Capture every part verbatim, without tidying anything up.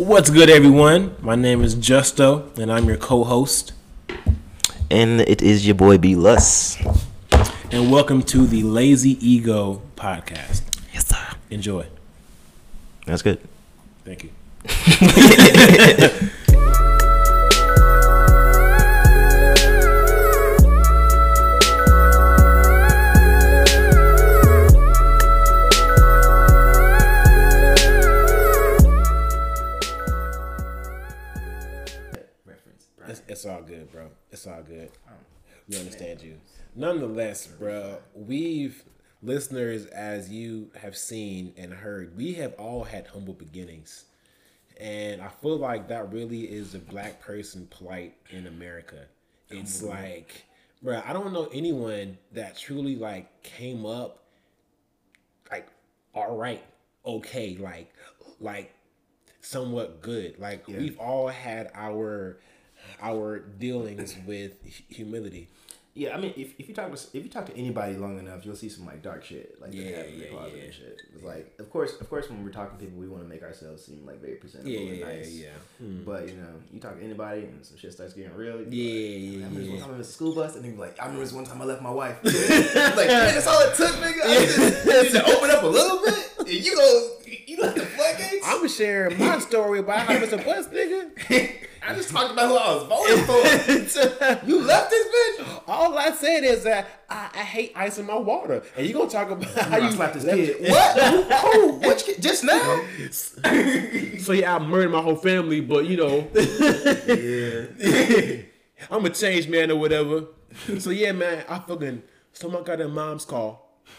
What's good, everyone? My name is Justo, and I'm your co-host. And it is your boy B Lus. And welcome to the Lazy Ego Podcast. Yes, sir. Enjoy. That's good. Thank you. It's, it's all good, bro. It's all good. We understand you. Nonetheless, bro, we've, listeners, as you have seen and heard, we have all had humble beginnings. And I feel like that really is the black person plight in America. It's like, bro, I don't know anyone that truly, like, came up, like, all right, okay, like, like, somewhat good. Like, yeah. We've all had our... our dealings with humility. Yeah, I mean, if, if you talk to if you talk to anybody long enough, you'll see some like dark shit, like yeah, yeah, yeah, yeah. And shit. It's like, of course, of course, when we're talking to people, we want to make ourselves seem like very presentable yeah, and yeah, nice. Yeah, yeah. Hmm. But you know, you talk to anybody and some shit starts getting real. Yeah, like, yeah, I remember yeah. one time I was a school bus, and they be like, I remember this one time I left my wife. Like, man, that's all it took, nigga. I just, I just open up a little bit, and you go, you know, the floodgates. I'm sharing my story about how I was a bus, nigga. I just talked about who I was voting for. You left this bitch? All I said is that I, I hate ice in my water. And you gonna talk about how you slapped this kid. What? Who? Which kid? Just now? So yeah, I murdered my whole family, but you know. Yeah. I'm a changed man or whatever. So yeah, man, I fucking stole my goddamn mom's car.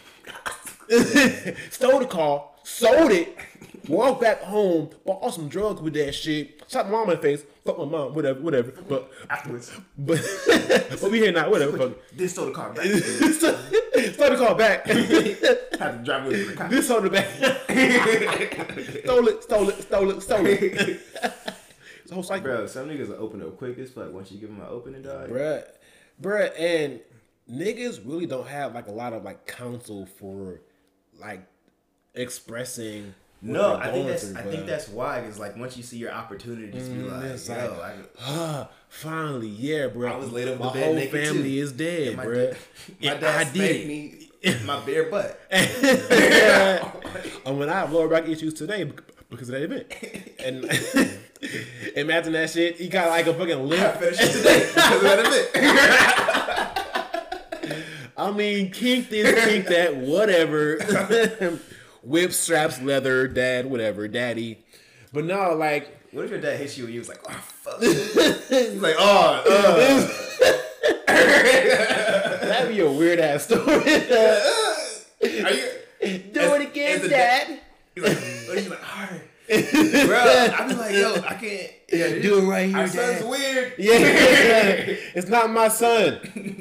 Stole the car, sold it, walked back home, bought some drugs with that shit, shot my mom in the face, fuck my mom, whatever, whatever. But afterwards, but but we here now, whatever. Fuck. This stole the car back. Stole the car back. Had to drive with the car. This sold it back. Stole it, stole it, stole it, stole it. It's a whole cycle. Bro, some niggas will open up quick as fuck once you give them an opening, dog. Bruh, bruh, and niggas really don't have like a lot of like counsel for like expressing. No, I think that's through, I think that's why. Cause like once you see your opportunity, just be like, it's yo, like, I, ah, finally, yeah, bro. I was laid up my the bed whole naked family too. is dead, my bro. Dad, my dad spanked me my bare butt. And when I have lower back issues today because of that event, and imagine that shit. He got like a fucking limp. I finished it today because of that event. I mean, kink this, kink that, whatever. Whip, straps, leather, dad, whatever, daddy. But no, like... What if your dad hits you and you was like, oh, fuck. He's like, oh, uh. That'd be a weird-ass story. Are you... Do as, it again, dad. He's like, he's like, hard. Bro, I be like, yo, I can't... Yeah, do it right here, our dad. son's weird. Yeah, it's not my son.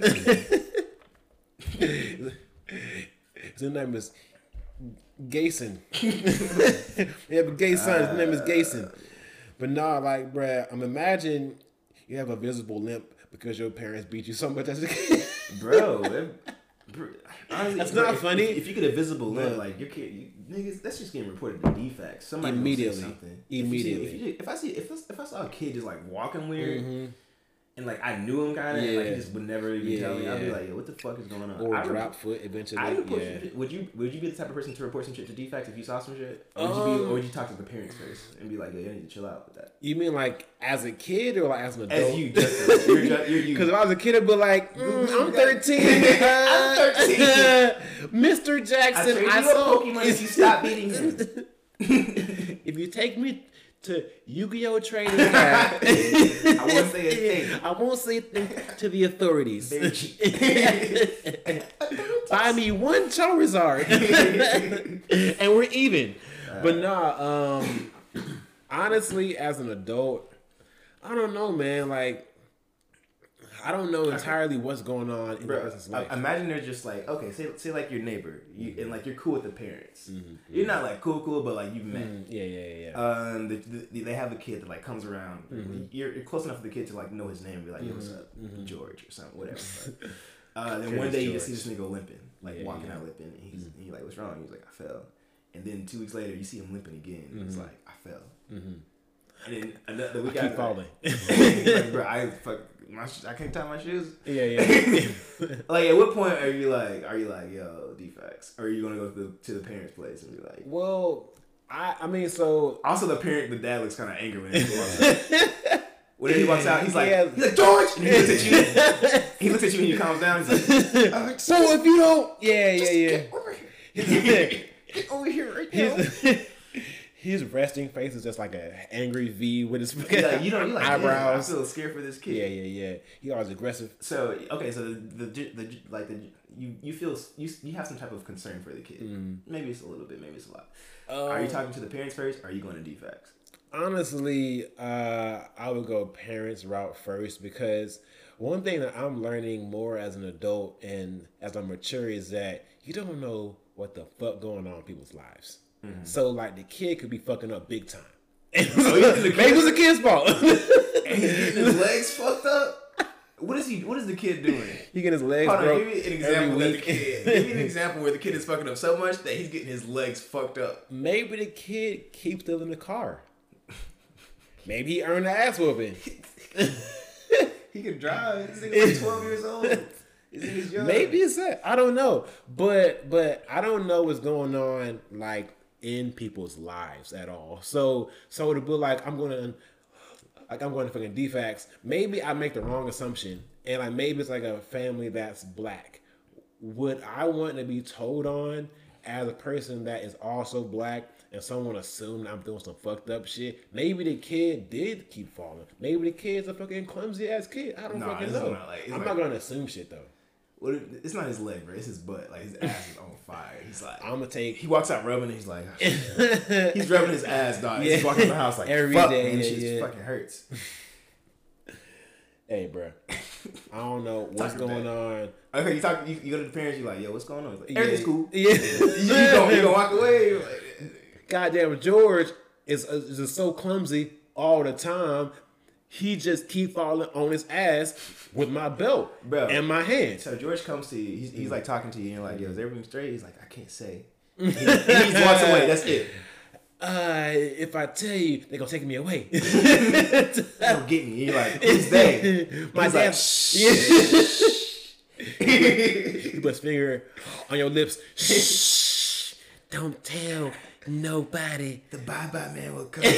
His name is... Gayson. You have a gay son. His name is Gayson. But nah, like, bruh, I'm imagine you have a visible limp because your parents beat you so much as a kid. Bro, that, bro honestly, that's bro, not if, funny. If, if you get a visible limp, no. like your kid, you, niggas, that's just getting reported to D FACS. Somebody immediately. Something. Immediately. If, you see, if, you, if I see, if I, if I saw a kid just like walking weird. Mm-hmm. And like I knew him kind of, yeah. and like he just would never even yeah, tell me. I'd be like, "Yo, what the fuck is going on?" Or I drop would, foot eventually. I would, yeah. some, would you would you be the type of person to report some shit to D FACS if you saw some shit, or would um, you be, or would you talk to the parents first and be like, "Yo, you need to chill out with that"? You mean like as a kid or like as an adult? As you, just you're, just, you're you. Because if I was a kid, I'd be like, mm, "I'm thirteen, uh, I'm thirteen, Mister Jackson, I, I saw Pokemon if you stop beating him. If you take me to Yu-Gi-Oh! Trading card. I won't say a thing. I won't say a thing to the authorities. Buy me one Charizard. And we're even. Uh, but nah, um, honestly, as an adult, I don't know, man. Like, I don't know entirely what's going on in Bro, the person's life. Imagine they're just like, okay, say say like your neighbor, you, and like you're cool with the parents. Mm-hmm. You're not like cool, cool, but like you've met. Mm-hmm. Yeah, yeah, yeah. Um, the, the, they have a kid that like comes around. Mm-hmm. You're, you're close enough for the kid to like know his name, and be like, mm-hmm. yo, what's up, mm-hmm. George or something, whatever. uh, then one day you just see this nigga limping, like yeah, walking yeah. out limping, and he's mm-hmm. and you're like, what's wrong? He's like, I fell. And then two weeks later, you see him limping again. Mm-hmm. It's like, I fell. Mm-hmm. And then another, the week I keep after, falling. like, bro, I fuck my sh- I can't tie my shoes. Yeah, yeah. Like, at what point are you like, are you like, yo, defects? Or are you gonna go to the, to the parents' place and be like, Well, I I mean, so also the parent, the dad looks kind of angry when he walks out. When he walks out, he's like, Yeah. he's like George, and he looks at you. He looks at you and he calms down. He's like, uh, so if you don't, yeah, yeah, yeah. get over here. Get over here right now. His, his resting face is just like an angry V with his He's like, you know, you like eyebrows. I feel scared for this kid. Yeah, yeah, yeah. He always aggressive. So okay, so the, the the like the you you feel you you have some type of concern for the kid. Mm. Maybe it's a little bit, maybe it's a lot. Um, Are you talking to the parents first? Or are you going to defects? Honestly, uh, I would go parents route first because one thing that I'm learning more as an adult and as I mature is that you don't know what the fuck going on in people's lives. Mm-hmm. So like the kid could be fucking up big time. Oh, yeah, the Maybe it was the kid's fault. And he's getting his legs fucked up. What is he? What is the kid doing? He getting his legs Hold on, broke. give me an example of the kid. Give me an example where the kid is fucking up so much that he's getting his legs fucked up. Maybe the kid keeps stealing the car. Maybe he earned the ass whooping. He can drive. This nigga like twelve years old. He's young. Maybe it's that. I don't know. But but I don't know what's going on like in people's lives at all. So so to be like I'm gonna like I'm going to fucking defects, maybe I make the wrong assumption. And like maybe it's like a family that's black. Would I want to be told on as a person that is also black and someone assumed I'm doing some fucked up shit? Maybe the kid did keep falling. Maybe the kid's a fucking clumsy ass kid. I don't Nah, fucking it's know. not like- it's I'm like- not gonna assume shit though. What if, it's not his leg, bro. It's his butt. Like his ass is on fire. He's like, I'm gonna take. he walks out rubbing. And he's like, oh, shit. He's rubbing his ass, dog. Yeah. He's walking in the house like, Every fuck, day, man, this yeah, shit yeah. fucking hurts. Hey, bro. I don't know what's Talk your going bad. on. Okay, you talk. You, you go to the parents. You're like, yo, what's going on? He's like, Yeah. everything's cool. Yeah. You gonna, you gonna walk away? You're like, Goddamn, George is, is just so clumsy all the time. He just keep falling on his ass with my belt Bro. and my hands. So George comes to you. He's, he's like talking to you. And you're like, yo, is everything straight? He's like, I can't say. And he, and he just walks away. That's it. Uh, if I tell you, they're gonna take me away. They don't get me. You're like, who's they? My He's dad. like, He puts finger on your lips. Shh. Don't tell nobody. the bye bye man will come.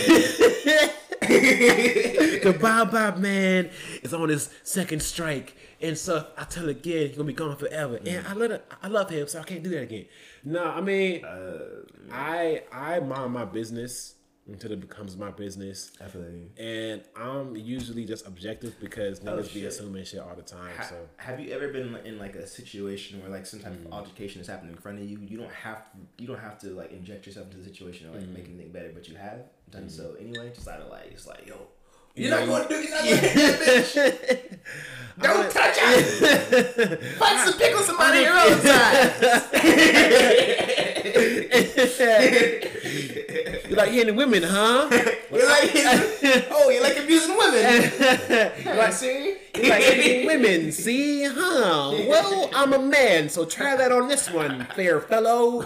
The Bye Bye Man is on his second strike, and so I tell again he's gonna be gone forever. And I let it, I love him, so I can't do that again. No, I mean, Uh, I I mind my business until it becomes my business, I feel like. and I'm usually just objective because niggas be shit. assuming shit all the time. Ha- So have you ever been in like a situation where like some type Mm. of altercation is happening in front of you? You don't have to. You don't have to like inject yourself into the situation or like make anything better, but you have done so anyway. Just out of like, it's like, yo, you're Yeah. not going to do. You're not going to do that, bitch. Don't touch it. Find some pickle somebody your own side. you like hitting women, huh? You're like, oh, you like abusing women. You like, see? You like hitting women, see, huh? Well, I'm a man, so try that on this one, fair fellow.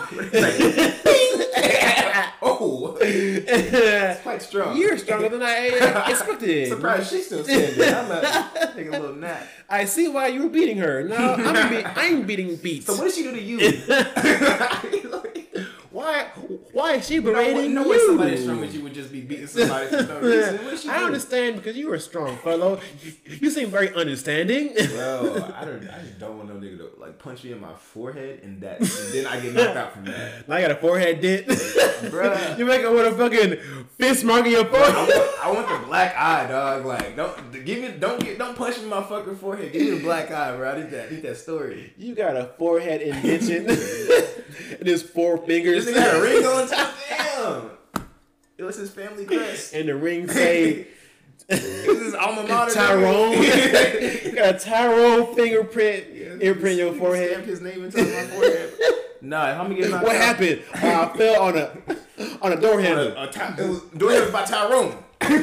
Oh, it's quite strong. You're stronger than I uh, expected. Surprised she's still standing. I'm not taking a little nap. I see why you were beating her. No, I'm, be- I'm beating beats. So what did she do to you? Why? Why is she No, berating no you? way somebody as strong as you would just be beating somebody for no reason. What did she do? I understand because you were a strong fellow. You seem very understanding. Bro, I don't. I just don't want no nigga to like punch me in my forehead and that, and then I get knocked out from that. I got a forehead dent. Bruh. You make it with a fucking fist mark in your I forehead. want, I want the black eye, dog. Like, don't give me, don't get, don't punch me in my fucking forehead. Give me the black eye, bro. I need that. I need that story. You got a forehead indention. It is four fingers. This nigga got a ring on top. Damn. It was his family crest. And the ring say It was his alma mater. Tyrone. You got a Tyrone fingerprint Yeah, imprint in your he forehead. stamped his name into my forehead. Nah, if I'm gonna get knocked What out, happened? Uh, I fell on a on a door handle. A, a ty- it was door handle by Tyrone.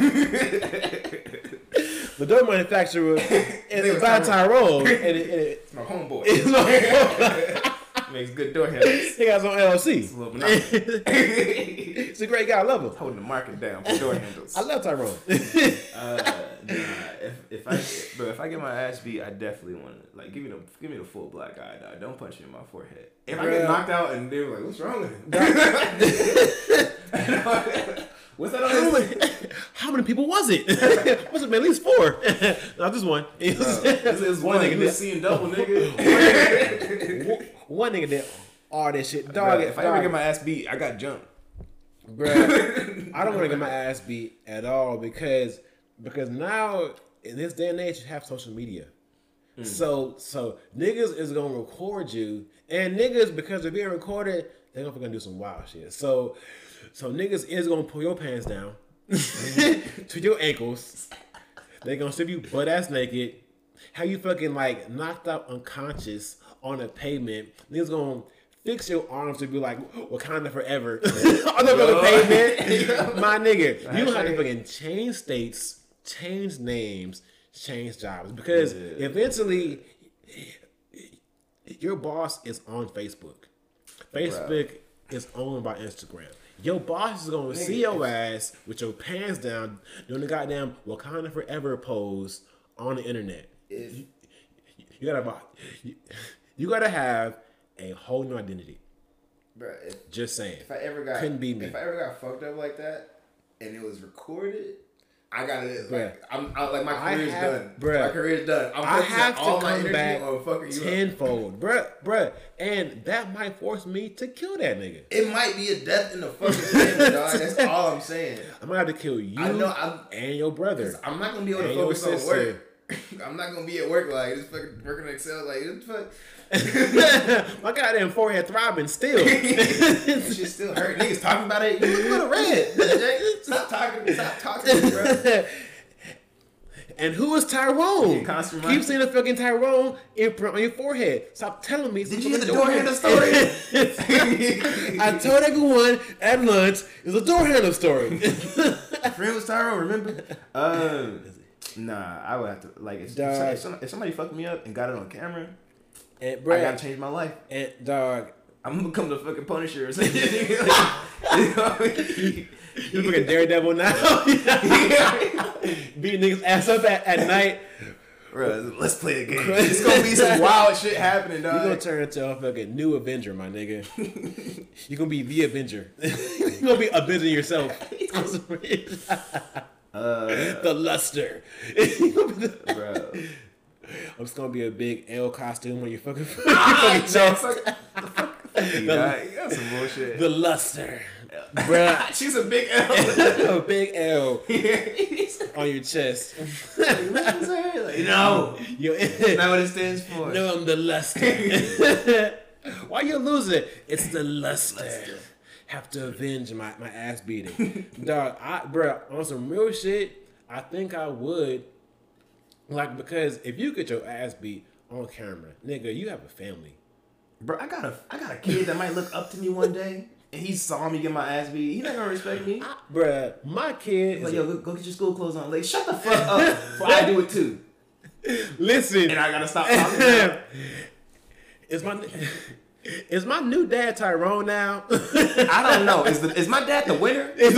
The door manufacturer is was by Tyrone. Tyrone, and it, and it, It's my homeboy. it's like, makes good door handles. He got his own L L C. It's a little monopoly. He's a great guy. I love him. Holding the market down for door handles. I love Tyrone. Uh, nah, if if I bro, if I get my ass beat, I definitely want to like give me the give me the full black eye, dog. Don't punch me in my forehead. If I get Bruh. knocked out and they're like, "What's wrong with him?" What's that on How his? many, how many people was it? Must have been at least four. No, just one. Bro, this is one nigga did- seeing double, nigga. one, one nigga did all that shit. Dog, Bruh, if I dog, ever get my ass beat, I got jumped. bruh, I don't want to get my ass beat at all because because now in this day and age you have social media. Mm. So so niggas is gonna record you, and niggas because they're being recorded, they're gonna fucking do some wild shit. So so niggas is gonna pull your pants down to your ankles. They gonna strip you butt ass naked. How you fucking like knocked out unconscious on a pavement. Niggas gonna fix your arms to be like Wakanda forever on the fucking pavement. My nigga, you don't have to fucking change states, change names, change jobs because Yeah. eventually your boss is on Facebook. Facebook is owned by Instagram. Your boss is gonna see your ass with your pants down doing the goddamn Wakanda forever pose on the internet. If, You gotta, you, you gotta have a whole new identity. bro, if, Just saying. if I ever got Couldn't be me. if I ever got fucked up like that and it was recorded, I gotta Bruh. like I'm I, like my I career's have- done. bruh. My career's done. I'm I focusing have to all my come energy back on fucking you up. tenfold, bruh, bruh, and that might force me to kill that nigga. It might be a death in the fucking family, dog. That's all I'm saying. I'm gonna have to kill you I know I'm and your brother. I'm not gonna be able to And your focus on sister. work. I'm not gonna be at work like just fucking working in Excel like this fuck. My goddamn forehead throbbing still. That shit still hurt. Niggas talking about it. You look a little red. Jay. Stop talking. Stop talking to me, bro. And who is Tyrone? constant Keep run. seeing the fucking Tyrone imprint on your forehead. Stop telling me. Did you hear the door handle story? I told everyone at lunch it's a door handle story. Friend was Tyrone, remember? Um, nah, I would have to like if, Dog. if, some, if somebody fucked me up and got it on camera, And I bro, gotta change my life. and dog, I'm gonna become the fucking Punisher or something. you fucking daredevil now. Beating niggas ass up at, at night. Bro, let's play a game. It's gonna be some wild shit happening, You dog. gonna turn into a fucking new Avenger, my nigga. You gonna be the Avenger. You gonna be Avenger yourself. Uh, The luster. You gonna be the- bro. I'm just gonna be a big L costume on your fucking, your Ah, fucking no, chest. fuck, fuck you, dog. You got some bullshit. The luster, bruh. She's a big L. A big L on your chest. Like, no, You, that's not what it stands for. no, I'm the luster. Why you losing? It's the luster. Have to avenge my, my ass beating. Dog, I, bruh, on some real shit, I think I would. Like, because if you get your ass beat on camera, nigga, you have a family. Bro, I got a, I got a kid that might look up to me one day, and he saw me get my ass beat. He not gonna respect me. I, bruh, my kid Like, is yo, go, go get your school clothes on. Like, shut the fuck up, before I do it too. listen. And I gotta stop talking about it. Is my is my new dad Tyrone now? I don't know. Is the is my dad the winner? Is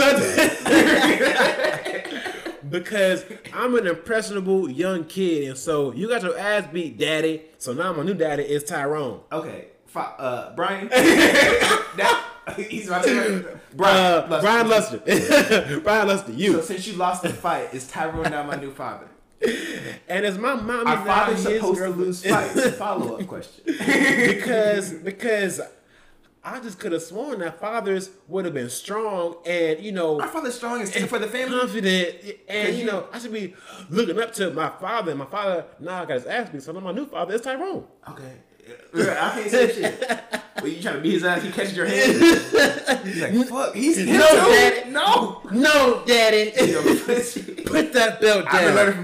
that because I'm an impressionable young kid, and so you got your ass beat, daddy. So now my new daddy is Tyrone. Okay, fi- uh, Brian. that, he's my favorite. Brian. Uh, Brian Luster. Brian Luster, So you. since you lost the fight, is Tyrone now my new father? And is my mom Our now father's his supposed to girlfriend? lose fights. Follow up question. because because I just could have sworn that fathers would have been strong and you know Our father's strong and stand for the family. confident, and you you- know I should be looking up to my father. And my father now got his ass beat, so now my new father is Tyrone. Okay. I can't say shit. Well, you trying to beat his ass? He catches your hand. He's like, fuck. He's him No, too. Daddy. No. No, daddy, Yo, I've put that belt been down. learning from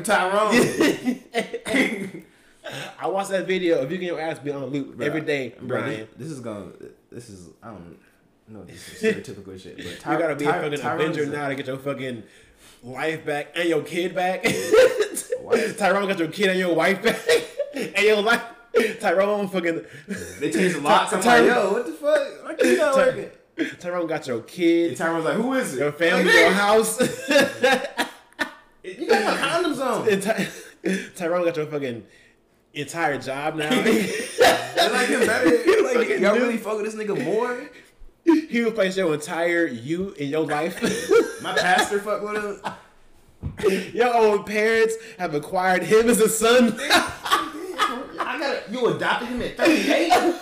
Tyrone. I watch that video of you getting your ass beat on loop every day, Bro, Brian. This, this is going. This is. I don't know. This is stereotypical shit. But Ty- You gotta be Ty- a fucking Tyrone's Avenger a- now to get your fucking life back and your kid back. What? Tyrone got your kid and your wife back and your life. Tyrone fucking. They changed the locks. I'm Ty- like, yo, what the fuck? My kid's not working. Tyrone got your kid, And Tyrone's like, who is it? your family, Like, your "Nigga, house. You got my condoms on. And Ty- Tyrone got your fucking entire job now. They like him better. Like, y'all really fuck with this nigga more? He replaced your entire you in your life. My pastor fuck with him. Your own parents have acquired him as a son. I gotta. You adopted him at thirty-eight.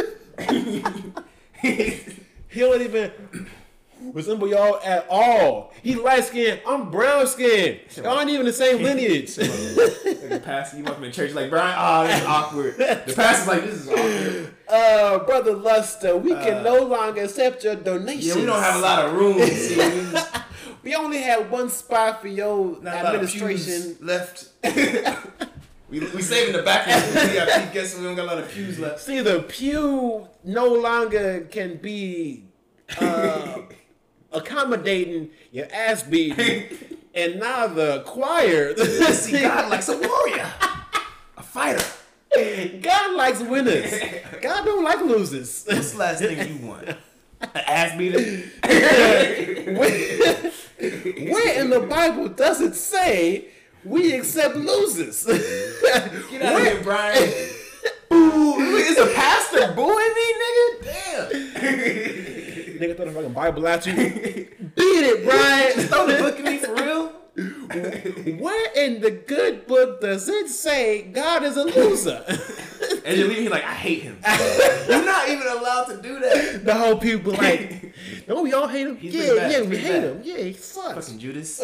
He don't even resemble y'all at all. He light skinned. I'm brown skinned. Y'all ain't even the same lineage. Like the pastor, you walk in the church like, Brian, oh, this is awkward. The pastor's like, this is awkward. Uh, Brother Luster, we can Uh, no longer accept your donations. Yeah, we don't have a lot of room. See, we We only have one spot for your not a lot of administration. pews left. we we saving the back end for the V I P guests, so we don't got a lot of pews left. See, the pew no longer can be uh, accommodating your ass beating, and now the choir. See, God likes a warrior, a fighter. God likes winners. God don't like losers. What's the last thing you want? An ass beater? where, where in the Bible does it say we accept losers? Get out of here, Brian. Ooh, is a pastor booing me, nigga? Damn. Nigga throw the fucking Bible at you. Beat it, Brian. Just throw the book at me for real? Where in the good book does it say God is a loser? And you're leaving, he's like, I hate him. You're not even allowed to do that. The whole people like, don't we all hate him? He's yeah, pretty bad. yeah, He's we pretty hate bad. him. Yeah, he sucks. Fucking Judas.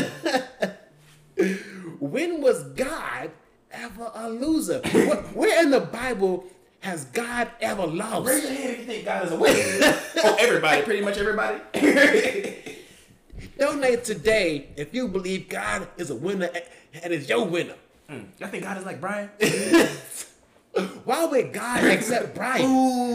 When was God ever a loser? Where, where in the Bible has God ever lost? Raise your hand if you think God is a winner. Oh, everybody, pretty much everybody. Donate today if you believe God is a winner and is your winner. Mm, y'all think God is like Brian? Why would God accept Brian? Ooh.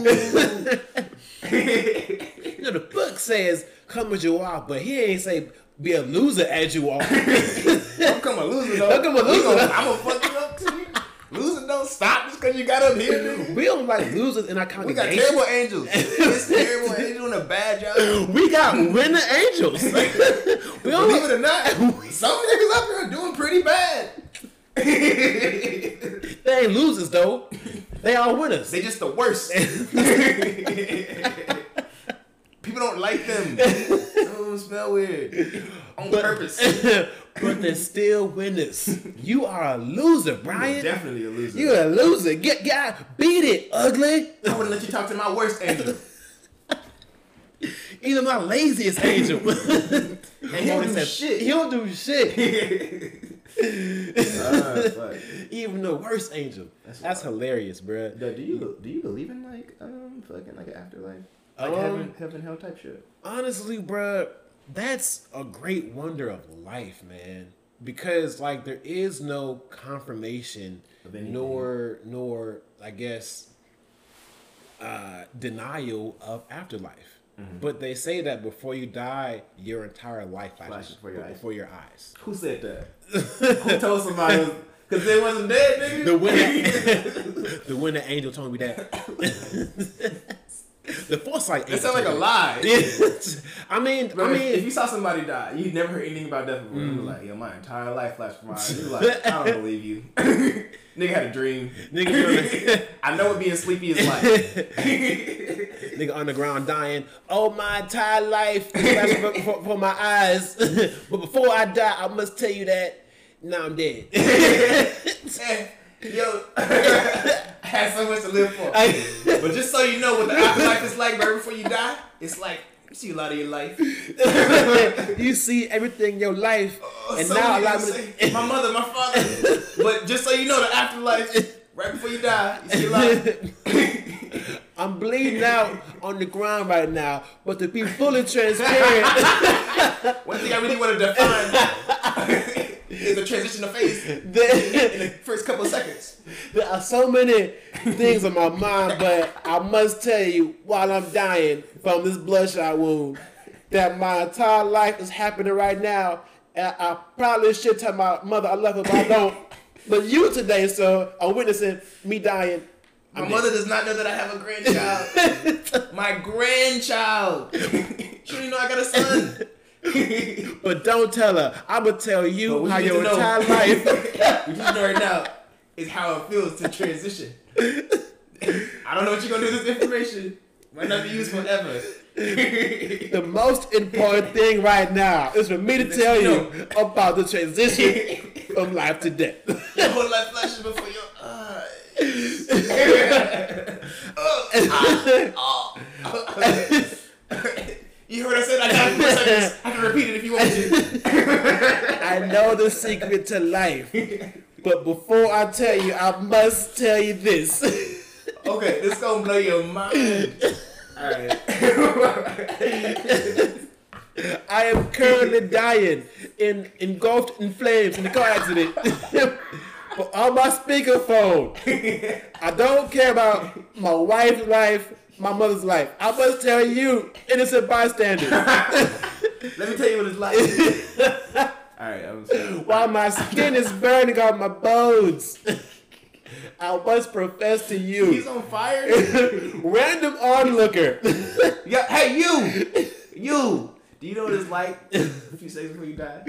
You know, the book says come as you are, but he ain't say be a loser as you are. Don't come a loser though. Don't come a loser, though. I'm gonna fuck you up too. Loser don't stop just because you got up here, nigga. We don't like losers in our We got congregation. terrible angels. It's terrible angel doing a bad job. We got winner angels. We don't Believe it or not, some niggas up here are doing pretty bad. They ain't losers though. They are winners. They just the worst. People don't like them. Some of them smell weird. On But- purpose. But they're still winners. You are a loser, Brian. Definitely a loser. You're a loser. Get get beat it, ugly. I wouldn't let you talk to my worst angel. Even my laziest angel. And he don't do shit. He don't do shit. Ah, fuck. Even the worst angel. That's, That's hilarious, bruh. Do you do you believe in like um fucking like an afterlife, like Um, heaven, heaven, hell type shit? Honestly, bruh, that's a great wonder of life, man. Because like there is no confirmation, Of anything. nor nor I guess uh, denial of afterlife. Mm-hmm. But they say that before you die, your entire life flashes Flashes before your eyes. before your eyes. Who said that? Who told somebody? Because they wasn't dead, nigga. The winner, the winner angel told me that. The foresight angel. That sounds like a told me. lie. I mean, Bro, I if- mean, if you saw somebody die, you never heard anything about death before. You were like, yo, my entire life flashed before my eyes. You like, I don't believe you. Nigga had a dream. nigga, I know what being sleepy is like. nigga on the ground dying. Oh, my entire life is flashing before, before my eyes. But before I die, I must tell you that now I'm dead. Yo, I had so much to live for. But just so you know what the afterlife is like right before you die, it's like, you see a lot of your life. You see everything in your life, Oh, and so now many allow niggas me say, my mother, my father. But just so you know, the afterlife, right before you die, you see a lot. I'm bleeding out on the ground right now, but to be fully transparent, One thing I really want to define is the transition of phase in there, the first couple of seconds. there are so many things on my mind, but I must tell you, while I'm dying from this bloodshot wound, that my entire life is happening right now, and I probably should tell my mother I love her, but I don't. But you today, sir, are witnessing me dying. My I'm mother dead. does not know that I have a grandchild. My grandchild. She don't even know I got a son. But don't tell her. I'm gonna tell you But what how you need your to know- entire life. What you know right now is how it feels to transition. I don't know what you're gonna do with this information. Might not be used forever. The most important thing right now is for me to Let tell you you about the transition from life to death. Your whole life flashes before your eyes. oh, ah, oh. You heard I said I got four seconds. I can repeat it if you want to. I know the secret to life, but before I tell you, I must tell you this. Okay, this gonna blow your mind. Alright. I am currently dying, in engulfed in flames in a car accident. But on my speakerphone, I don't care about my wife's life, my mother's life. I must tell you, innocent bystander. Let me tell you what it's like. Alright, I'm sorry. While my skin is burning on my bones, I must profess to you, He's on fire. random onlooker. Yeah, hey you, you. Do you know what it's like a few seconds before you die?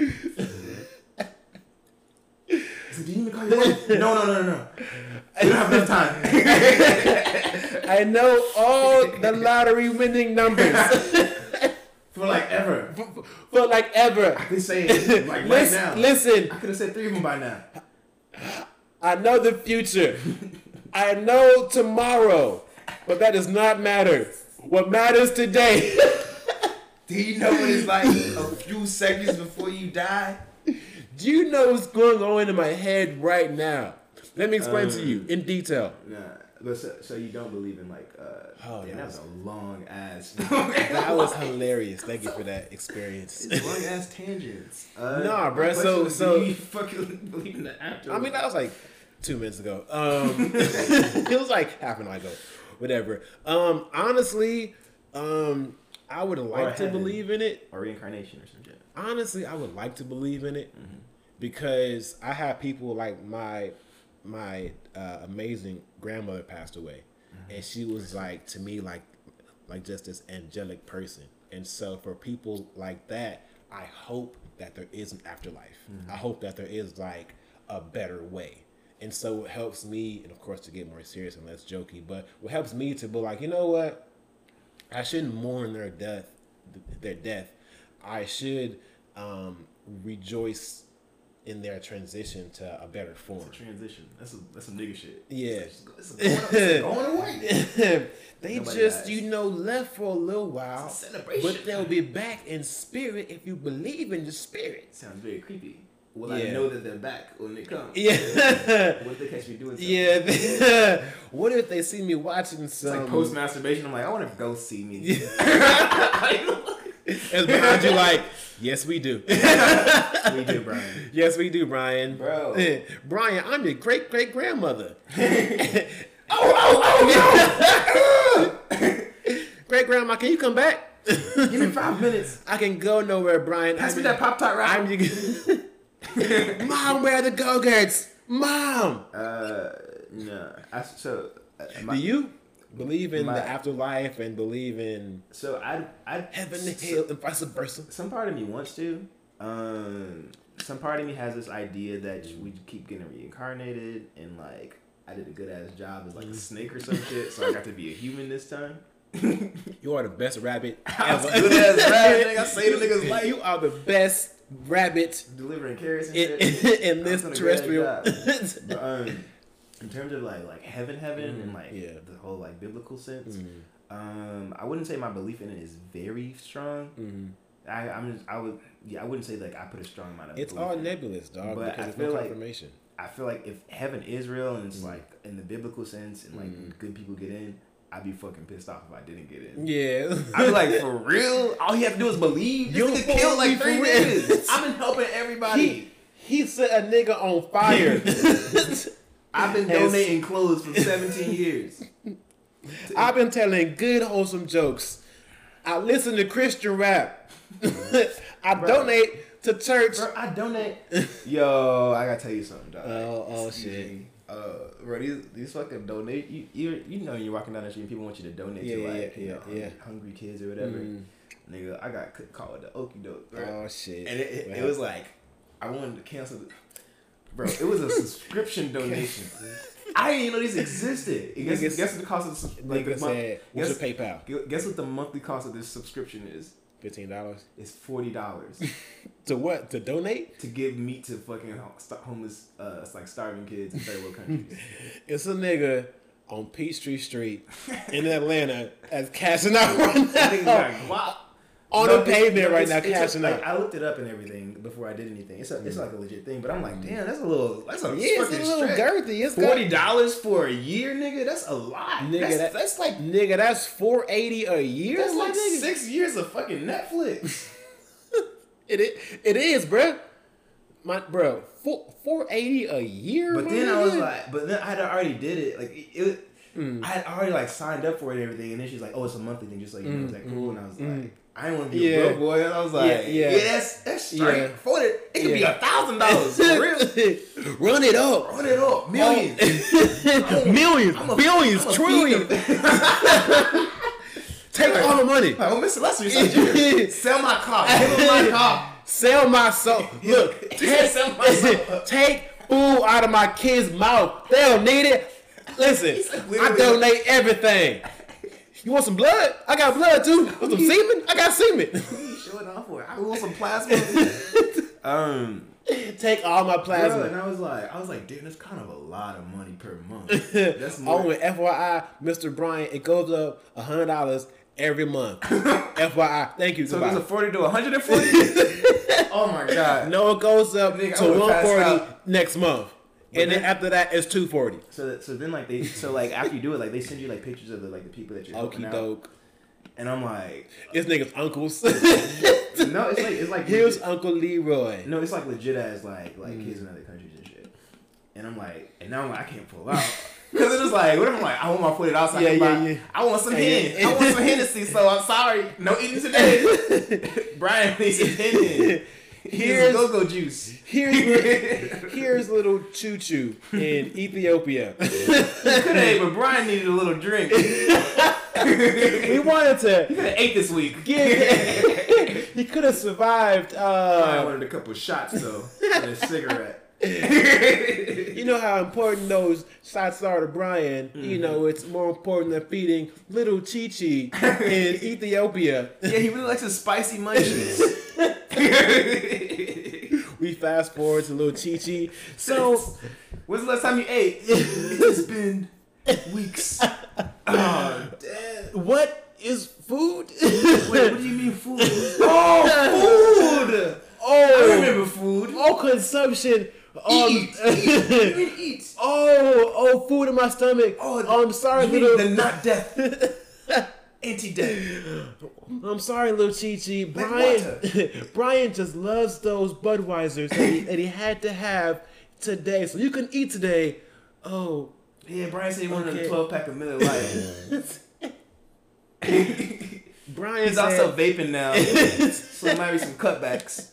So do you even call your wife? No, no, no, no, no. We don't have enough time. I know all the lottery winning numbers For like ever. for like ever. I can say it like right Listen, now. listen, I could have said three of them by now. I know the future. I know tomorrow, but that does not matter. What matters today. Do you know what it's like a few seconds before you die? Do you know what's going on in my head right now? Let me explain Um, to you in detail. Nah, but so, so you don't believe in like, uh, Oh, damn, that was nice. a long ass. That was hilarious. Thank you for that experience. long ass tangents. Uh, Nah, bruh, my so- question was, so- do you fucking believe in the afterlife? I mean, that was like two minutes ago. Um, it was like half an hour ago. Whatever. Um, honestly, um, I would like to heaven. believe in it. or reincarnation or some shit. Honestly, I would like to believe in it Mm-hmm. because I have people like my my uh, amazing grandmother passed away, Mm-hmm. and she was like to me like like just this angelic person. And so for people like that, I hope that there is an afterlife. Mm-hmm. I hope that there is like a better way. And so it helps me, and of course to get more serious and less jokey, but what helps me to be like, you know what? I shouldn't mourn their death, their death. I should um, rejoice in their transition to a better form. Transition. That's a, that's some nigga shit. Yeah. It's, it's, going, it's going away. They Nobody just, dies. you know, left for a little while, It's a celebration. but they'll be back in spirit if you believe in the spirit. Sounds very creepy. Will Yeah. I know that they're back when they come? Yeah, What if they catch me doing something? yeah. What if they see me watching It's some? like post masturbation. I'm like, I wonder if ghosts see me. It's behind you, like, yes, we do. We do, Brian. Yes, we do, Brian. Bro. Brian, I'm your great great grandmother. Great grandma, can you come back? Give me five minutes. I can go nowhere, Brian. Pass I'm me your- that Pop Tart wrap. I'm your... Mom, where are the Go-Gurts? Mom. Uh, no. I, so, uh, my, Do you believe in my- the afterlife and believe in So I, I heaven and so- hell and vice versa? Some part of me wants to. Um, some part of me has this idea that we keep getting reincarnated, and like I did a good ass job as like a snake or some shit, so I got to be a human this time. You are the best rabbit I was ever. good ass rabbit, nigga. I saved a nigga's life. You are the best rabbit Delivering carrots and in, shit. in I this was doing a terrestrial. good ass job. But, um, in terms of like like heaven, heaven, and like yeah. the whole like biblical sense, um, I wouldn't say my belief in it is very strong. Mhm. I I'm just, I would yeah I wouldn't say like I put a strong amount of. It's belief all in it. nebulous, dog, But because I there's feel no like- confirmation. I feel like if heaven is real and it's Mm. like in the biblical sense and like good people get in, I'd be fucking pissed off if I didn't get in. Yeah. I'd be like, for real? All you have to do is believe. You This nigga don't killed like believe three for real. niggas. I've been helping everybody. He, he set a nigga on fire. I've been Has- donating clothes for seventeen years. I've been telling good, wholesome jokes. I listen to Christian rap. I donate to church. Bro, I donate. Yo, I gotta tell you something, dog. Oh, oh Excuse shit. me. Uh, bro, these these fucking donate. You you you know you're walking down the street and people want you to donate Yeah, to yeah, like yeah, you know, yeah. hungry kids or whatever. Mm. Nigga, I got c- called the okie doke, bro. Oh shit. And it, What it, it was like I wanted to cancel. The, bro, it was a subscription donation. I didn't even know these existed. Guess, Niggas- guess what the cost of the, sub- like Nigga the month, said, "What's guess, your PayPal? gu- guess what the monthly cost of this subscription is? Fifteen dollars It's forty dollars to what? To donate? to give meat to fucking ho- st- homeless, uh, it's like starving kids in third world countries. It's a nigga on Peachtree Street in Atlanta that's cashing out right That nigga's now. like, wow. On No, the it's- pavement no, right it's- now, it's a- cashing like, out. I looked it up and everything before I did anything. It's a, it's like a legit thing, but I'm like, damn, that's a little, that's a Yeah, it's a fucking little stretch. girthy. It's got- Forty dollars for a year, nigga. That's a lot. Nigga, that's, that- that's like Nigga, that's four eighty a year. that's my like nigga. six years of fucking Netflix. It is, it is, bruh. My bro, four four eighty a year. But my then I was nigga? like, but then I had already did it. Like it, it Mm. I had already like signed up for it and everything. And then she's like, oh, it's a monthly thing, just like you know, it's like cool. And I was mm. like, I didn't want to be Yeah. a broke boy. And I was like, Yeah, yeah, yeah. that's that's straight. Yeah. For it, it could be Yeah. a thousand dollars for real. Run it up. Run it up, millions. Millions, I'm a- billions, I'm a trillions. Take all the money. Like, oh, Mister Lester, you're so generous. Sell my car. Give him my car. Sell my soul. Look, He said sell my soul. take food out of my kids' mouth. They don't need it. Listen, said, I literally- donate everything. You want some blood? I got blood too. Want some semen? I got semen. You showing off for it. I want some plasma. um, Take all my bro, plasma. and I was like, I was like, dude, that's kind of a lot of money per month. That's more. Oh, and F Y I, Mister Bryant, it goes up a hundred dollars every month. F Y I, thank you. So it goodbye. goes a forty to one hundred and forty. Oh my god. No, it goes up Nigga, I to would've one passed forty out. next month, But and then then- after that, it's two forty. So that, so then like they so like after you do it, like they send you like pictures of the like the people that you're helping Okie out. doke. And I'm like, It's niggas' uncles. no, it's like it's like Here's legit- Uncle Leroy. no, it's like legit as like like Mm. kids in other countries and shit. And I'm like, and now I'm like, I can't pull out. Cause it was like, what if I'm like, I want my forty dollars. Yeah, I, yeah, buy, yeah. I want some Yeah, hen. yeah. I want some Hennessy. So I'm sorry, no eating today. Brian needs some hen. Here's- Here's go-go juice. Here's little, here's little Choo Choo in Ethiopia. Hey, but Brian needed a little drink. We wanted to Could have ate this week. give. He could have survived. I Uh, wanted a couple shots though, and a cigarette. you know how important those shots are to Brian. You know, it's more important than feeding little Chi Chi in Ethiopia. Yeah, he really likes his spicy munchies. We fast forward to little Chi Chi. So, When's the last time you ate? It's been weeks. Oh, damn. what is food? Wait, what do you mean food? Oh, food! Oh, I remember food. oh, consumption. Um, Eat, eat, eat, eat. oh, oh, food in my stomach. Oh, Oh, I'm sorry, you mean little. the not death. Anti-death. I'm sorry, little Chi Chi. Like Brian, Brian just loves those Budweisers that he, that he had to have today, so you can eat today. Oh, Yeah, Brian said he wanted Okay. a twelve pack of Miller Lite. Brian He's said, also vaping now, so there might be some cutbacks.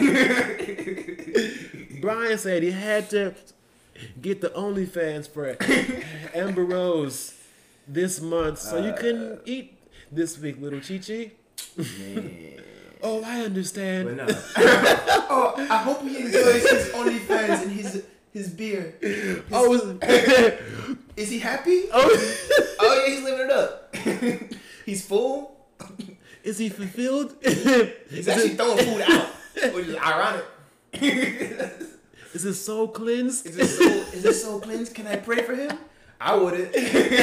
Brian said he had to get the OnlyFans for Amber Rose this month, so you couldn't eat this week, little Chi Chi. Man. Oh, I understand. But no. Oh, I hope he enjoys his OnlyFans and his his beer. His- Oh, is- is he happy? oh, Oh yeah, he's living it up. He's full. is he fulfilled? He's actually throwing food out, which is ironic. Is his soul cleansed? Is this soul, is this soul cleansed? Can I pray for him? I wouldn't.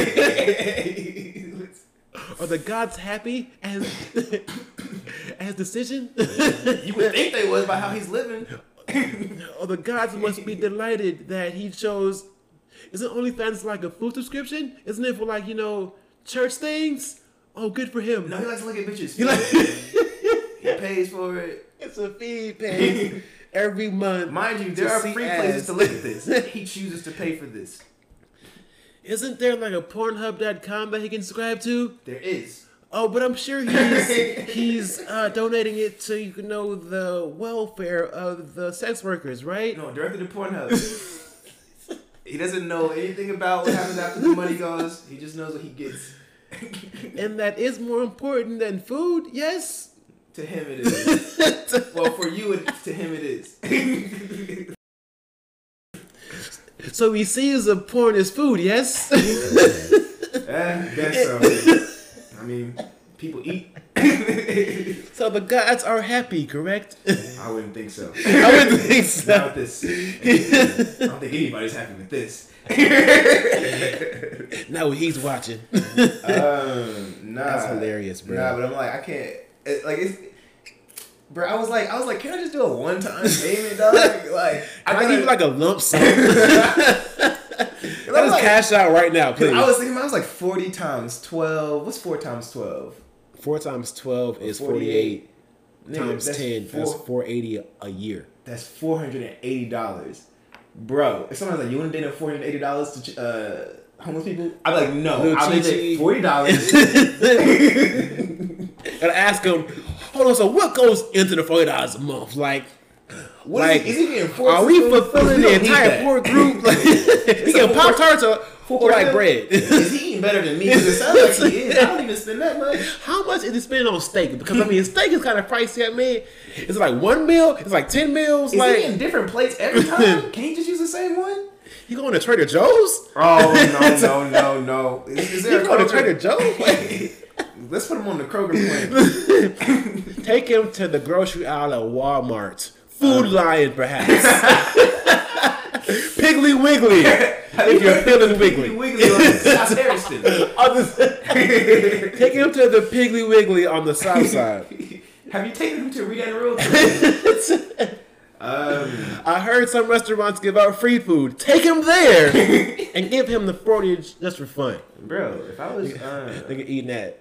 Are the gods happy as as decision? You would think they was by how he's living. Or the gods must be delighted that he chose. Isn't OnlyFans like a food subscription? Isn't it for like, you know, church things? Oh, good for him. No, he likes to look at bitches. He like He pays for it. it's a fee pay every month. Mind you, to there are see free ass. places to look at this. He chooses to pay for this. Isn't there like a Pornhub dot com that he can subscribe to? There is. Oh, but I'm sure he's he's uh, donating it to you know the welfare of the sex workers, right? No, directly to Pornhub. He doesn't know anything about what happens after the money goes. He just knows what he gets. And that is more important than food. Yes. To him it is. Well, for you, it, to him it is. So he sees a porn as food, yes? eh, guess so. I mean, people eat. So the gods are happy, correct? I wouldn't think so. I wouldn't think so. Not with this. I don't think anybody's happy with this. Not what he's watching. um, nah. That's hilarious, bro. Nah, but I'm like, I can't. It, like, it's. Bro, I was like, I was like, can I just do a one-time payment, dog? Like, I gotta, give you like a lump sum. Let us cash out right now, please. I was thinking, I was like forty times twelve. What's four times twelve? Four times twelve is forty-eight. Times ten, that's four eighty a year. That's four hundred and eighty dollars, bro. If someone's like, you want to donate four hundred eighty dollars to uh, homeless people? I'm like, no. Little I'll Chi donate Chi. forty dollars. Gotta ask him. Hold on. So what goes into the forty dollars a month? Like, What like, is, he, is he getting forced are to we do? fulfilling We the don't need entire that. poor group? Like, he getting pop tarts or, or like bread? Is he eating better than me? Because it sounds like he is. I don't even spend that much. How much is he spending on steak? Because I mean, steak is kind of pricey. I mean, it's like one meal. It's like ten meals. Is like he getting different plates every time? Can he just use the same one? you going to Trader Joe's? Oh no no no no! Is, is there You a going to Kroger? Trader Joe's? Let's put him on the Kroger plan. Take him to the grocery aisle at Walmart. Food Um. Lion, perhaps. Piggly Wiggly. If you're feeling wiggly. Wiggly on South Harrison. On the- Take him to the Piggly Wiggly on the south side. Have you taken him to Redan Road? um, I heard some restaurants give out free food. Take him there and give him the forty just for fun. bro, if I was, uh, Nigga eating that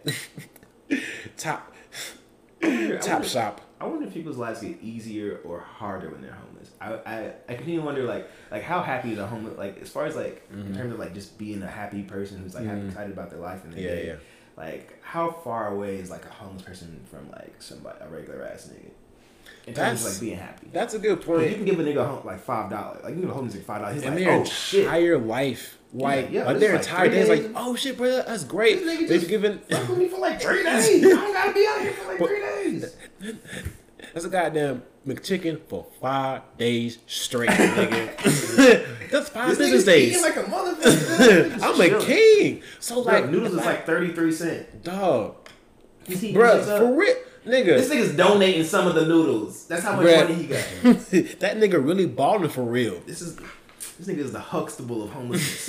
top I wonder, I top wonder- shop. I wonder if people's lives get easier or harder when they're homeless. I I, I continue to wonder like like how happy is a homeless like as far as like Mm-hmm. in terms of like just being a happy person who's like happy, excited about their life and their Yeah, day. yeah. Like how far away is like a homeless person from like somebody a regular ass nigga in terms That's- of like being happy. That's a good Like, point. you can give a nigga a home, like five dollars. Like you can give a homeless nigga five dollars. He's And like, their oh shit. entire life, like, yeah, like this their is like entire three day is like, days. oh shit, bro, that's great. This nigga They've just given. fuck with me for like three days. I don't gotta be out here for like three days. That's a goddamn McChicken for five days straight, nigga. That's five This business nigga's eating days. like a motherfucker. I'm a king. So Like like, noodles is like thirty three cent. dog, He's heating bro, this up. for real, nigga. This nigga's donating some of the noodles. That's how much Bruh. money he got. That nigga really balling for real. This is this nigga is the Huxtable of homelessness.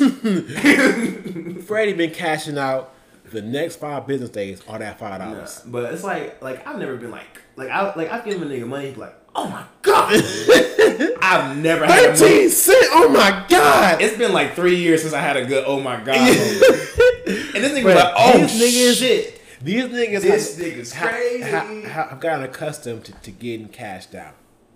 Freddie been cashing out the next five business days all that five Nah, dollars. but it's like like I've never been like like I like I've given a nigga money he'd be like, oh my god. I've never had a money. Thirteen cent. Oh my god. It's been like three years since I had a good oh my god moment. And this nigga was Bruh, like, oh these niggas- shit. These niggas, This have, nigga's ha- crazy. ha- ha- have gotten accustomed to, to getting cashed out.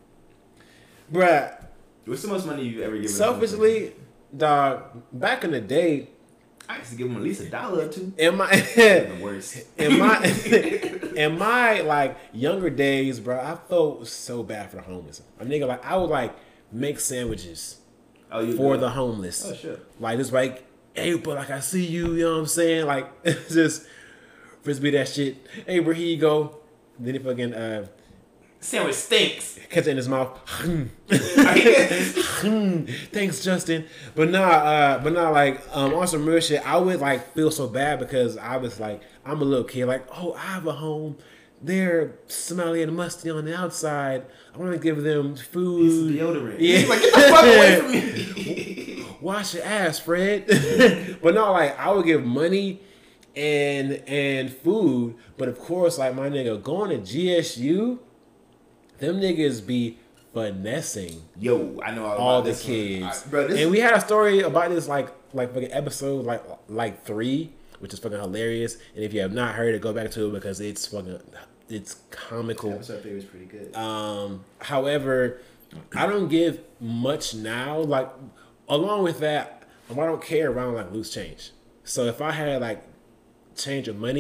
Bruh, What's the most money you've ever given? selfishly, dog, back in the day, I used to give him at least a dollar or two. in my The worst. in my in my like younger days, bro, I felt so bad for the homeless. A nigga like I would like make sandwiches Oh, you for do? the homeless. Oh sure. Like it's like, hey, bro, like I see you, you know what I'm saying? Like it's just frisbee that shit. Hey, bro, here you go. Then he fucking uh Sandwich stinks. catch it in his mouth. Thanks, Justin. But nah, uh, but nah, like um, on some real shit, I would like feel so bad because I was like, I'm a little kid, like, oh, I have a home. They're smelly and musty on the outside. I want to give them food. It's deodorant. Yeah. He's like, get the fuck away from me. Wash your ass, Fred. But no, like I would give money and and food, but of course, like my nigga going to G S U, them niggas be finessing Yo, I know all, all about the this kids. one. I, bro, this And we had a story about this like like fucking episode like like three, which is fucking hilarious. And if you have not heard it, go back to it because it's fucking it's comical. episode three was pretty good. Um, however, I don't give much now. Like, along with that, I don't care around like loose change. So if I had like change of money,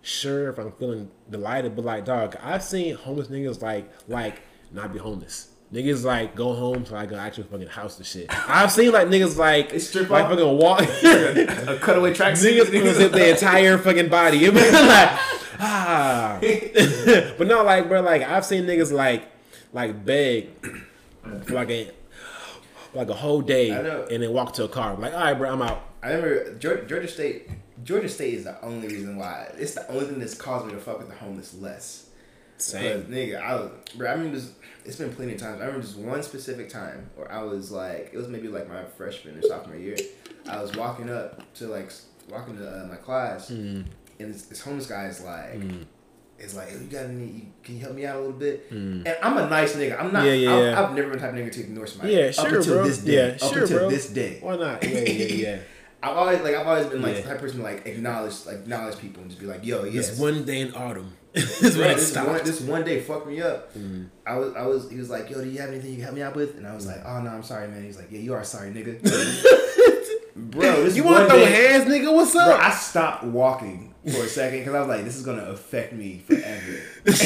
sure if I'm feeling delighted, but like, dog, I've seen homeless niggas like like not be homeless. Niggas like go home to like an actual fucking house and shit. I've seen like niggas like They strip like off? fucking walk. a, a cutaway track. Niggas gonna zip their entire fucking body. It was like ah. But no, like bro, like I've seen niggas like like beg for like a like a whole day I know. and then walk to a car. I'm like, all right, bro, I'm out. I remember Georgia, Georgia State. Georgia State is the only reason why. It's the only thing that's caused me to fuck with the homeless less. Same. Because, nigga, I was, bro, I remember this, it's been plenty of times. I remember just one specific time where I was like, it was maybe like my freshman or sophomore year. I was walking up to like, walking to uh, my class, Mm. and this, this homeless guy is like, Mm. is like, you got any, you, can you help me out a little bit? Mm. And I'm a nice nigga. I'm not, Yeah, yeah, I've, yeah. I've never been the type of nigga to ignore somebody. Yeah, Up sure, until bro. this day. Yeah, Up sure, until bro. this day. Why not? Yeah, yeah, yeah. I've always like I've always been like Yeah. the type of person to like acknowledge like acknowledge people and just be like, yo, yes. This one day in autumn. this Bro, when it this, stopped. one, this one day fucked me up. Mm. I was I was he was like, yo, do you have anything you can help me out with? And I was like, oh no, I'm sorry, man. He's like, yeah, you are sorry, nigga. Bro, this You one want to throw day, hands, nigga? What's bro, up? I stopped walking for a second because I was like, this is gonna affect me forever.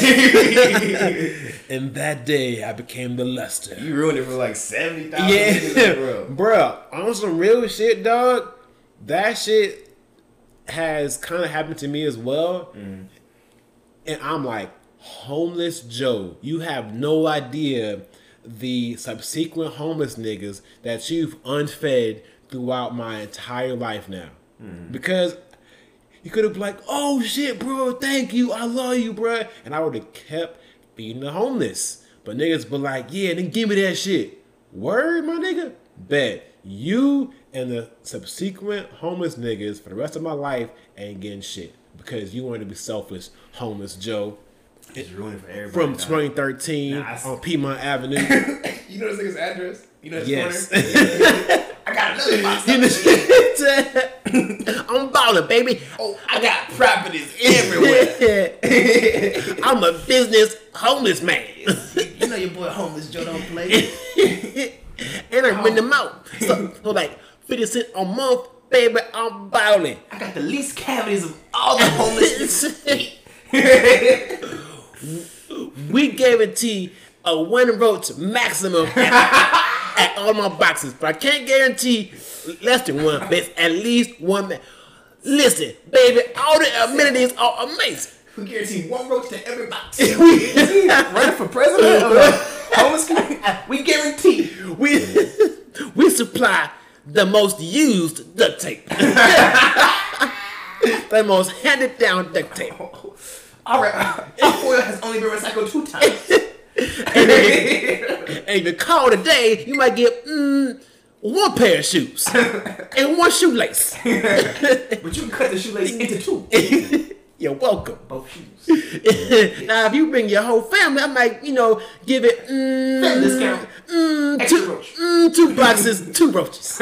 And that day, I became the luster. You ruined it for like seventy thousand. Yeah, bro. bro. On some real shit, dog. That shit has kind of happened to me as well, Mm. and I'm like, homeless Joe. You have no idea the subsequent homeless niggas that you've unfed throughout my entire life now, Mm. because. You could have been like, oh shit, bro, thank you, I love you, bro. And I would have kept feeding the homeless. But niggas be like, yeah, then give me that shit. Word, my nigga? Bet. You and the subsequent homeless niggas for the rest of my life ain't getting shit. Because you wanted to be selfish, homeless Joe. It's ruined it for everybody. From dog. twenty thirteen Nah, I- on Piedmont Avenue. You know this nigga's address? You know his Yes. corner? I got another box. You know- I'm ballin', baby. Oh, I got properties everywhere. I'm a business homeless man. You know your boy homeless Joe don't play. And I rent them out. So, so like fifty cents a month, baby, I'm ballin'. I got the least cavities of all the homeless. We guarantee a one roach maximum at, at all my boxes, but I can't guarantee less than one, but it's at least one. Ma- Listen, baby, all the amenities are amazing. We guarantee one roach to every box. Running for president of the homeless community. We guarantee. We we supply the most used duct tape, the most handed down duct tape. All right, our foil has only been recycled two times. And if, and if you call today, you might get mm, one pair of shoes and one shoelace. But you can cut the shoelace into two. You're welcome. Both shoes. Now, if you bring your whole family, I might, you know, give it mm, Family discount. mm, Extra two, roach. mm, two boxes, two roaches.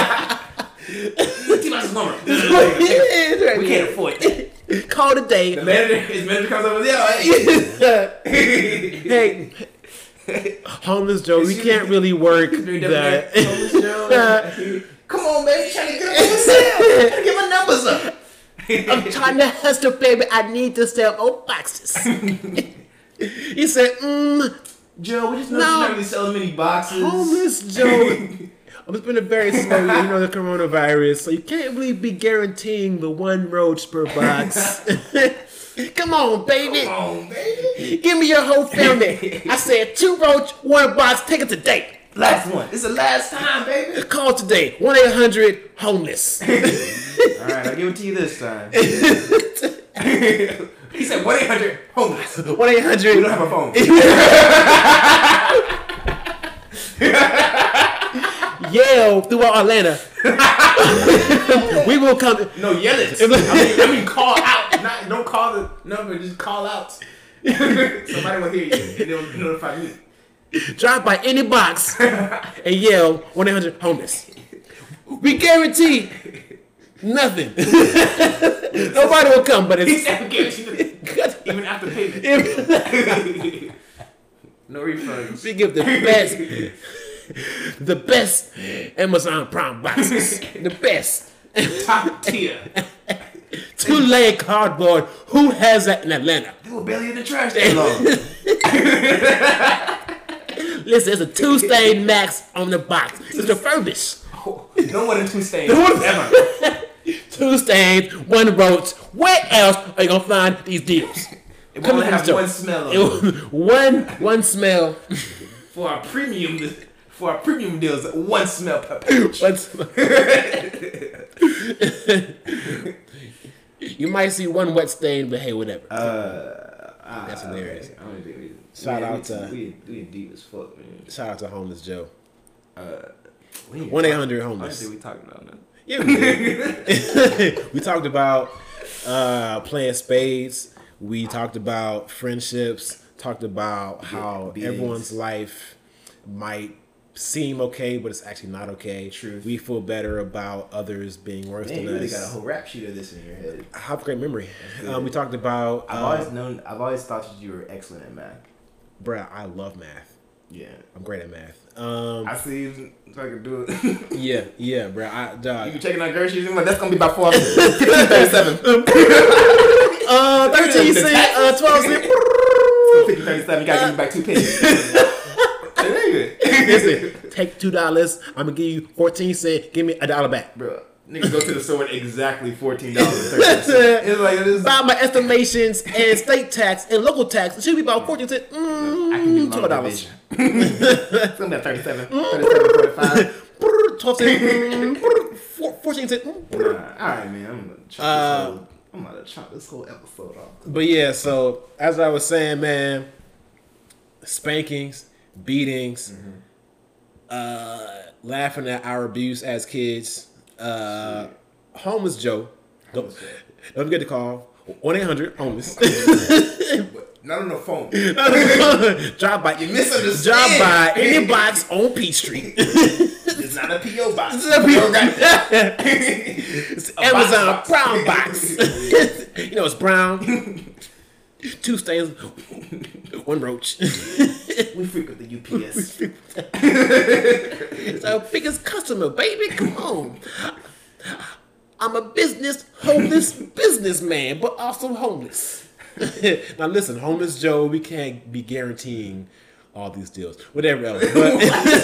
Two boxes longer. We can't afford that. Call today. The manager, his manager comes over with, yo, hey. Hey, homeless Joe, we can't really work that. Homeless Joe. Come on, baby, trying to get up on the sale. Gotta get my numbers up. I'm trying to hustle, baby. I need to sell more boxes. He said, mm, Joe, we just know No. you're not really selling many boxes. homeless Joe. It's been a very slow year, you know, the coronavirus, so you can't really be guaranteeing the one roach per box. Come on, baby. Come on, baby. Give me your whole family. I said two roach, one box. Take it today. Last one. It's the last time, baby. Call today. one eight hundred homeless. All right, I'll give it to you this time. He said one eight hundred homeless. one eight hundred. We don't have a phone. Yell throughout Atlanta. We will come. No, yell it. I mean, I mean, call out. Not, don't call the number. Just call out. Somebody will hear you. And they'll notify me. Drive by any box and yell one eight hundred homeless. We guarantee nothing. Nobody will come, but He it's said, guarantee even after payment. No refunds. we give the best, the best Amazon Prime boxes, the best Top tier. two layer cardboard. Who has that in Atlanta? They were barely in the trash that long. Listen, it's a two stain max on the box. It's refurbished. Oh, no more than two stains ever. Two stains, one roach. Where else are you gonna find these deals? It Come will to have the one store. smell. It was one one smell. For our premium, for our premium deals, one smell per page. One smell. You might see one wet stain, but hey, whatever. Uh, That's uh, hilarious. I don't think we. Shout we, out we, to- we, we deep as fuck, man. Shout out to Homeless Joe. Uh, One eight hundred I don't homeless. think we talking about that. Yeah, we did. We talked about uh, playing spades. We talked about friendships. Talked about how beings. everyone's life might seem okay, but it's actually not okay. Truth. We feel better about others being worse Man, than you really us. got a whole rap sheet of this in your head. I have a great memory. good. Um, we talked about. I've Uh, always known. I've always thought that you were excellent at math. bruh, I love math. Yeah. I'm great at math. Um, I see if I can do it. yeah, yeah, bruh. I, dog. You checking out groceries? I'm like, that's gonna be about four fifteen thirty-seven. Uh, thirteen cent, uh, twelve cent. fifty thirty-seven. You gotta give me back two pennies. Listen, take two dollars. I'm gonna give you fourteen cent. Give me a dollar back. Bro, niggas go to the store with exactly fourteen dollars and thirty cents. It's like it is. By my estimations and state tax and local tax, it should be about fourteen cent. Mm, I can do twelve long dollars. division. It's gonna be at thirty-seven, thirty-seven, forty-five. Twelve cent. Mm, four- fourteen cent. Mm. Nah, all right, man. I'm gonna chop Uh, this whole. I'm gonna chop this whole episode off. But yeah, so as I was saying, man, spankings, beatings, uh, laughing at our abuse as kids. Uh, homeless Joe. Don't, Homeless Joe. don't forget to call one eight hundred homeless. Not on the phone. Drop by. You misunderstand. Drop by any box on Peachtree. It's not a P O box. It's a P O box. It's Amazon box. brown box. You know it's brown. Two stains, one roach. We frequent the U P S. It's our biggest customer, baby. Come on. I'm a business homeless businessman, but also homeless. Now listen, homeless Joe, we can't be guaranteeing all these deals. Whatever else. But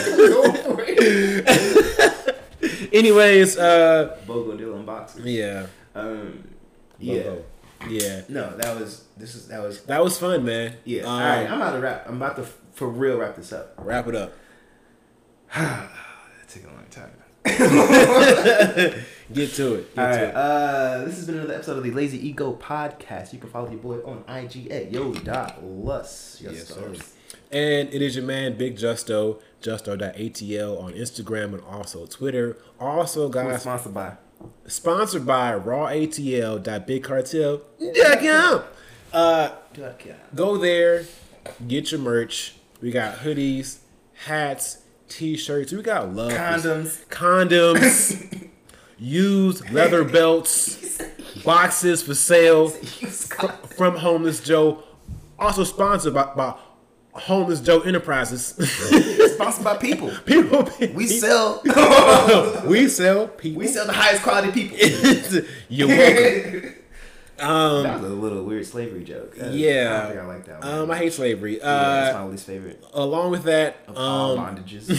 anyways, uh Bogo deal unboxing. yeah. Um, yeah. Bogo. Yeah. No, that was this is that was That was fun, man. yeah. Um, All right, I'm about to wrap. I'm about to for real wrap this up. wrap it up. That took a long time. Get to it. Get All to right. it. Uh, this has been another episode of the Lazy Ego Podcast. You can follow your boy on I G at yo dot lus. Yes, sir. And it is your man, Big Justo, justo.atl on Instagram and also Twitter. Also, guys, Sponsored by. sponsored by rawatl.bigcartel dot com. Uh, go there, get your merch. We got hoodies, hats, t-shirts. We got love. Condoms. Condoms. Used leather belts. Boxes for sale from Homeless Joe. Also sponsored by, by Homeless Joe Enterprises. Sponsored by people. People, We sell. we sell people. We sell the highest quality people. You're welcome. Um, That was a little weird slavery joke. Uh, yeah. I don't think I like that one. Um, I hate slavery. Yeah, that's Uh, my least favorite. along with that, Of all um, bondages.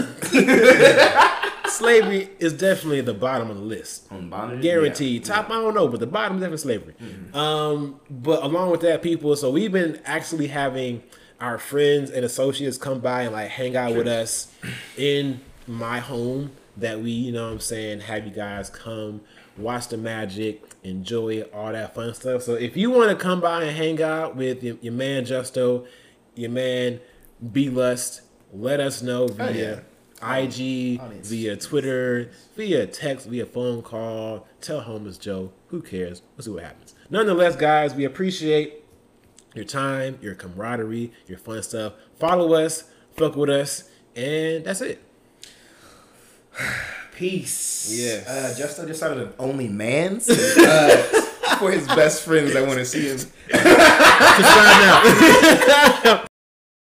slavery is definitely the bottom of the list. On bondages? Guaranteed. Yeah. Top, I don't know, but the bottom is definitely slavery. Um, but along with that, people, so we've been actually having our friends and associates come by and like hang out with us in my home that we, you know what I'm saying, have you guys come watch the magic, enjoy it, all that fun stuff. So if you want to come by and hang out with your, your man Justo, your man B Lust, let us know via yeah. I G, Audience. via Twitter, via text, via phone call. Tell Homeless Joe. Who cares? We'll see what happens. Nonetheless, guys, we appreciate your time, your camaraderie, your fun stuff. Follow us, fuck with us, and that's it. Peace. Yes. Uh, Justo just started an OnlyMans uh, for his best friends that want to see him. Subscribe now.